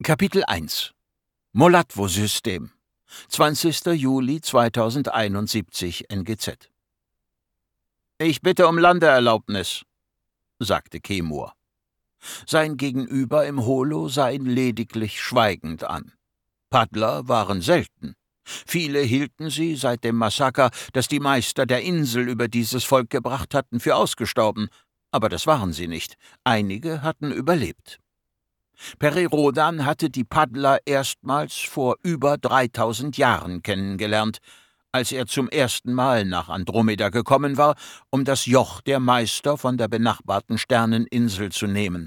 Kapitel 1 Molatvo-System 20. Juli 2071 NGZ. »Ich bitte um Landeerlaubnis«, sagte Kemur. Sein Gegenüber im Holo sah ihn lediglich schweigend an. Paddler waren selten. Viele hielten sie seit dem Massaker, das die Meister der Insel über dieses Volk gebracht hatten, für ausgestorben. Aber das waren sie nicht. Einige hatten überlebt. Peri Rodan hatte die Paddler erstmals vor über 3000 Jahren kennengelernt, als er zum ersten Mal nach Andromeda gekommen war, um das Joch der Meister von der benachbarten Sterneninsel zu nehmen.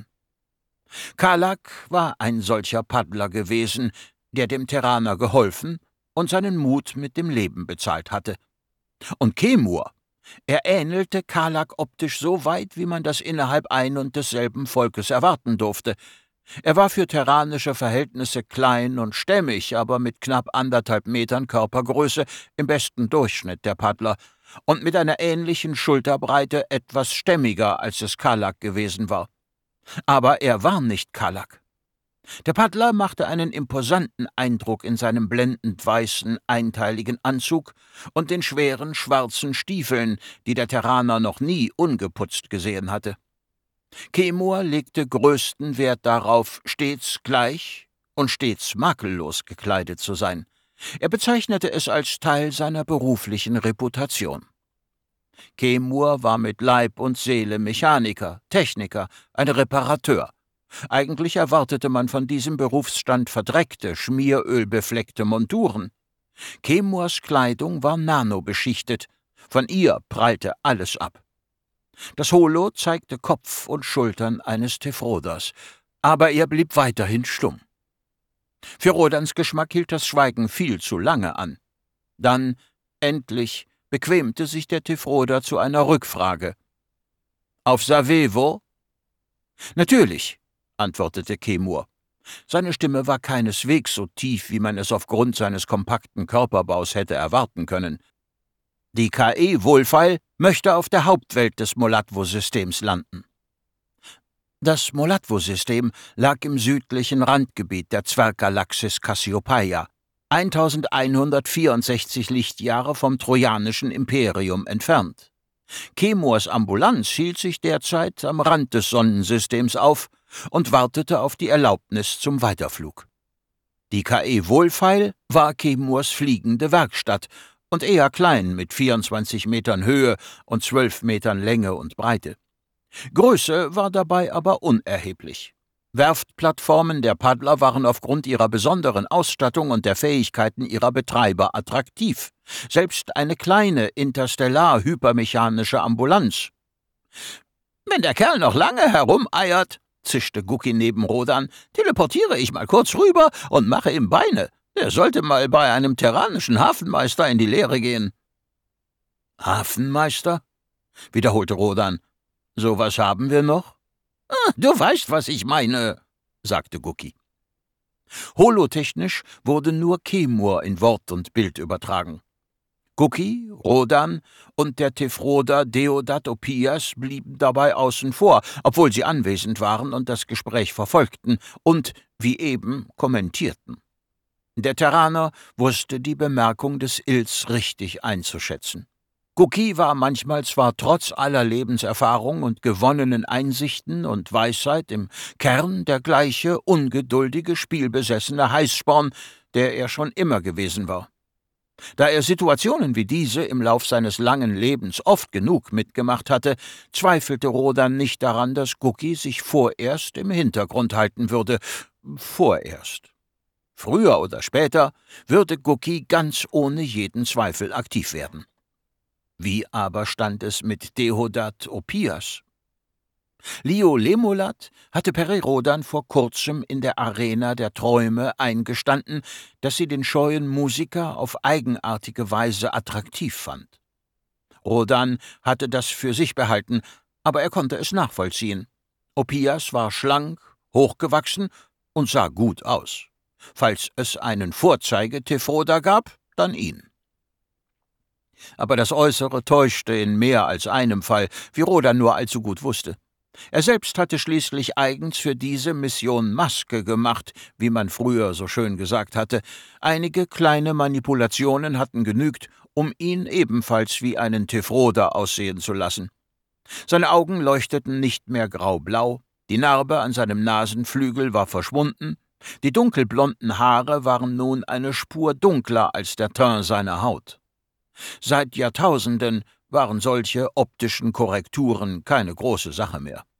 Kalak war ein solcher Paddler gewesen, der dem Terraner geholfen und seinen Mut mit dem Leben bezahlt hatte. Und Kemur, er ähnelte Kalak optisch so weit, wie man das innerhalb ein und desselben Volkes erwarten durfte. Er war für terranische Verhältnisse klein und stämmig, aber mit knapp 1,5 Metern Körpergröße im besten Durchschnitt der Paddler und mit einer ähnlichen Schulterbreite etwas stämmiger, als es Kalak gewesen war. Aber er war nicht Kalak. Der Paddler machte einen imposanten Eindruck in seinem blendend weißen, einteiligen Anzug und den schweren, schwarzen Stiefeln, die der Terraner noch nie ungeputzt gesehen hatte. Kemur legte größten Wert darauf, stets gleich und stets makellos gekleidet zu sein. Er bezeichnete es als Teil seiner beruflichen Reputation. Kemur war mit Leib und Seele Mechaniker, Techniker, ein Reparateur. Eigentlich erwartete man von diesem Berufsstand verdreckte, schmierölbefleckte Monturen. Kemurs Kleidung war nanobeschichtet, von ihr prallte alles ab. Das Holo zeigte Kopf und Schultern eines Tefroders, aber er blieb weiterhin stumm. Für Rodans Geschmack hielt das Schweigen viel zu lange an. Dann, endlich, bequemte sich der Tefroder zu einer Rückfrage. »Auf Savevo?« »Natürlich«, antwortete Kemur. Seine Stimme war keineswegs so tief, wie man es aufgrund seines kompakten Körperbaus hätte erwarten können. Die KE Wohlfeil möchte auf der Hauptwelt des Molatvo-Systems landen. Das Molatvo-System lag im südlichen Randgebiet der Zwerggalaxis Cassiopeia, 1164 Lichtjahre vom Trojanischen Imperium entfernt. Kemurs Ambulanz hielt sich derzeit am Rand des Sonnensystems auf und wartete auf die Erlaubnis zum Weiterflug. Die KE Wohlfeil war Kemurs fliegende Werkstatt und eher klein mit 24 Metern Höhe und 12 Metern Länge und Breite. Größe war dabei aber unerheblich. Werftplattformen der Paddler waren aufgrund ihrer besonderen Ausstattung und der Fähigkeiten ihrer Betreiber attraktiv. Selbst eine kleine interstellar-hypermechanische Ambulanz. »Wenn der Kerl noch lange herumeiert«, zischte Gucki neben Rodan, »teleportiere ich mal kurz rüber und mache ihm Beine. Er sollte mal bei einem terranischen Hafenmeister in die Lehre gehen.« »Hafenmeister?« wiederholte Rodan. »Sowas haben wir noch?« »Du weißt, was ich meine«, sagte Gucki. Holotechnisch wurde nur Kemur in Wort und Bild übertragen. Gucki, Rodan und der Tefroder Deodat Opias blieben dabei außen vor, obwohl sie anwesend waren und das Gespräch verfolgten und, wie eben, kommentierten. Der Terraner wusste die Bemerkung des Ills richtig einzuschätzen. Gucki war manchmal zwar trotz aller Lebenserfahrung und gewonnenen Einsichten und Weisheit im Kern der gleiche ungeduldige, spielbesessene Heißsporn, der er schon immer gewesen war. Da er Situationen wie diese im Lauf seines langen Lebens oft genug mitgemacht hatte, zweifelte Rodan nicht daran, dass Gucki sich vorerst im Hintergrund halten würde. Vorerst. Früher oder später würde Gucki ganz ohne jeden Zweifel aktiv werden. Wie aber stand es mit Deodat Opias? Lio Lemolat hatte Peri Rodan vor kurzem in der Arena der Träume eingestanden, dass sie den scheuen Musiker auf eigenartige Weise attraktiv fand. Rodan hatte das für sich behalten, aber er konnte es nachvollziehen. Opias war schlank, hochgewachsen und sah gut aus. Falls es einen Vorzeige-Tefroder gab, dann ihn. Aber das Äußere täuschte in mehr als einem Fall, wie Rodan nur allzu gut wusste. Er selbst hatte schließlich eigens für diese Mission Maske gemacht, wie man früher so schön gesagt hatte. Einige kleine Manipulationen hatten genügt, um ihn ebenfalls wie einen Tefroder aussehen zu lassen. Seine Augen leuchteten nicht mehr graublau, die Narbe an seinem Nasenflügel war verschwunden, die dunkelblonden Haare waren nun eine Spur dunkler als der Teint seiner Haut. Seit Jahrtausenden waren solche optischen Korrekturen keine große Sache mehr.